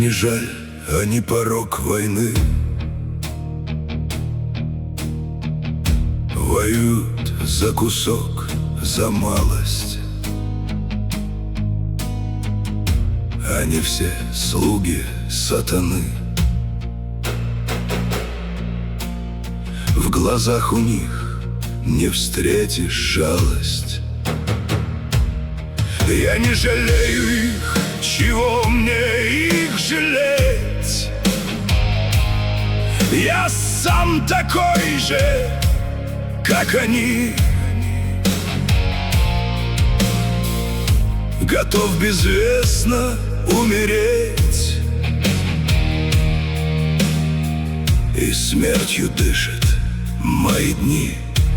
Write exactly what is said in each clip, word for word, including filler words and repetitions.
не жаль, а не порок войны. Воюют за кусок, за малость. Они все слуги сатаны. В глазах у них не встретишь жалость. Я не жалею их, чего мне их жалеть? Я сам такой же, как они. Готов безвестно умереть, и смертью дышат мои дни.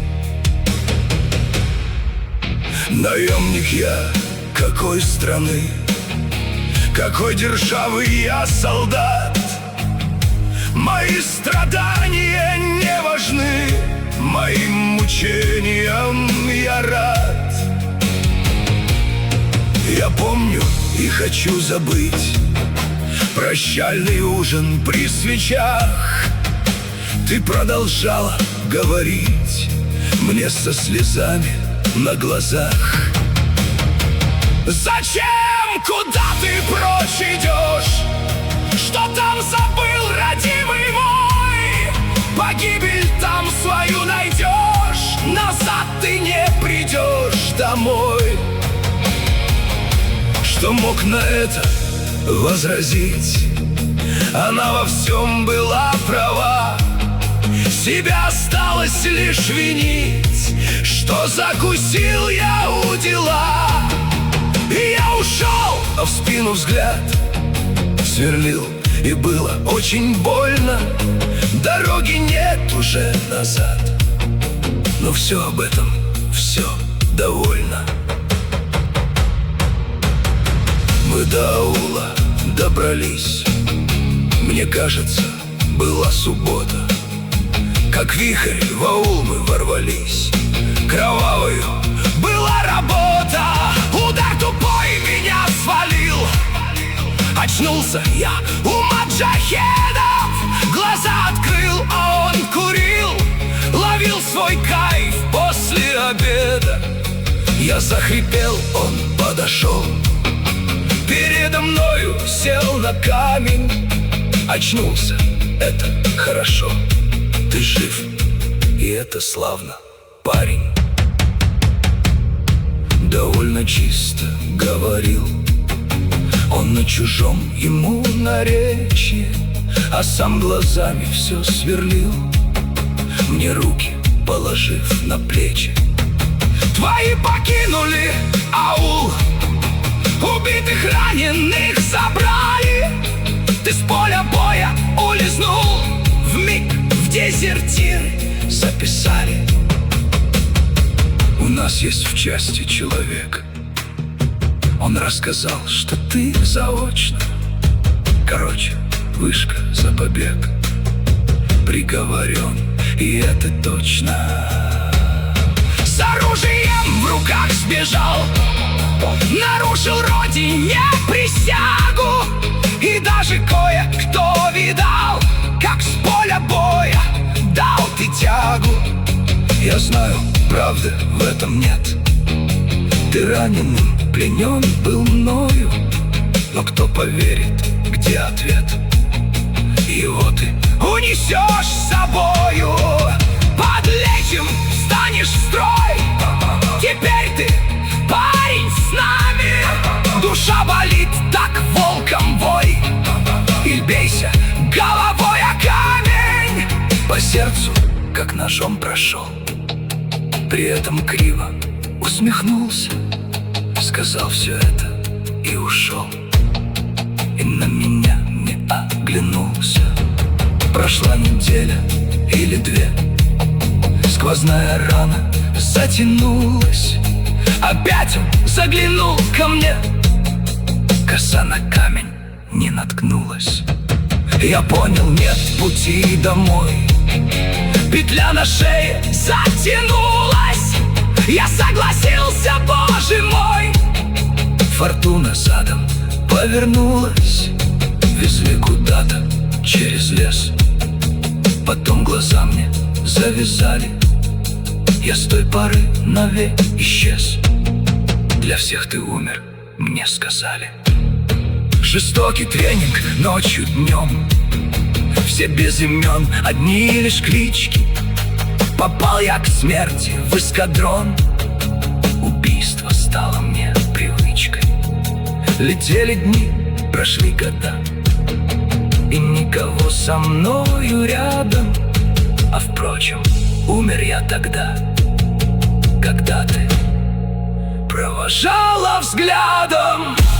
Наемник я какой страны, какой державы я солдат. Мои страдания не важны, моим мучениям я рад. Я помню и хочу забыть прощальный ужин при свечах. Ты продолжала говорить мне со слезами на глазах: зачем, куда ты прочь идешь? Что там забыл, родимый мой? Погибель там свою найдешь, назад ты не придешь домой. Что мог на это возразить? Она во всем была права. Себя осталось лишь винить, что закусил я у дела. И я ушел, а в спину взгляд сверлил, и было очень больно. Дороги нет уже назад, но все об этом, все довольно. Мы до аула добрались, мне кажется, была суббота. Как вихрь в аул мы ворвались, кровавою была работа. Удар тупой меня свалил, очнулся я у маджахедов. Глаза открыл, а он курил, ловил свой кайф после обеда. Я захрипел, он подошел, передо мною сел на камень. Очнулся, это хорошо, ты жив, и это славно, парень. Довольно чисто говорил он на чужом ему наречии, а сам глазами все сверлил, мне руки положив на плечи. Твои покинули аул, убитых, раненых забрали. Ты с поля боя улизнул, вмиг в дезертиры записали. У нас есть в части человек, он рассказал, что ты заочно, короче, вышка за побег, приговорен, и это точно. С оружием в руках сбежал, нарушил родине присягу. И даже кое-кто видал, как с поля боя дал ты тягу. Я знаю, правды в этом нет, ты раненым пленен был мною, но кто поверит, где ответ? Его ты унесешь с собою. Подлечим, встанешь в строй, теперь ты парень с нами. Душа болит, так волком вой, и бейся головой о камень. По сердцу, как ножом прошел, при этом криво усмехнулся, сказал все это и ушел, и на меня не оглянулся. Прошла неделя или две, сквозная рана затянулась. Опять он заглянул ко мне, коса на камень не наткнулась. Я понял, нет пути домой, петля на шее затянулась. Я согласился, боже мой. Фортуна задом повернулась, везли слез. Потом глаза мне завязали, я с той поры навек исчез. Для всех ты умер, мне сказали. Жестокий тренинг ночью, днем, все без имен, одни лишь клички. Попал я к смерти в эскадрон, убийство стало мне привычкой. Летели дни, прошли года, и никого со мною рядом. А впрочем, умер я тогда, когда ты провожала взглядом.